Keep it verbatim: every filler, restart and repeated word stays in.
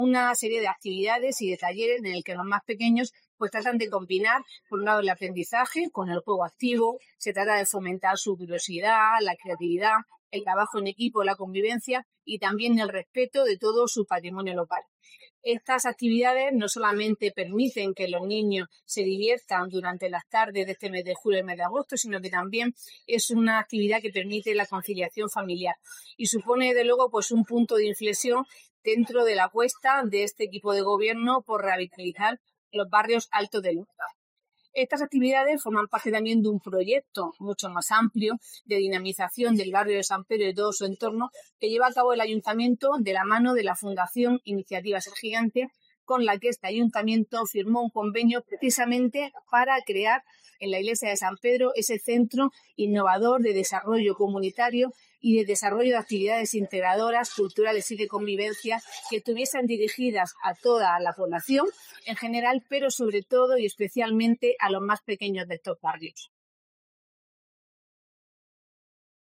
una serie de actividades y de talleres en el que los más pequeños pues tratan de combinar, por un lado, el aprendizaje con el juego activo. Se trata de fomentar su curiosidad, la creatividad, el trabajo en equipo, la convivencia y también el respeto de todo su patrimonio local. Estas actividades no solamente permiten que los niños se diviertan durante las tardes de este mes de julio y mes de agosto, sino que también es una actividad que permite la conciliación familiar y supone, de luego, pues un punto de inflexión dentro de la apuesta de este equipo de gobierno por revitalizar los barrios altos de Lorca. Estas actividades forman parte también de un proyecto mucho más amplio de dinamización del barrio de San Pedro y de todo su entorno que lleva a cabo el Ayuntamiento de la mano de la Fundación Iniciativa Ser Gigante, con la que este ayuntamiento firmó un convenio precisamente para crear en la iglesia de San Pedro ese centro innovador de desarrollo comunitario y de desarrollo de actividades integradoras, culturales y de convivencia que estuviesen dirigidas a toda la población en general, pero sobre todo y especialmente a los más pequeños de estos barrios.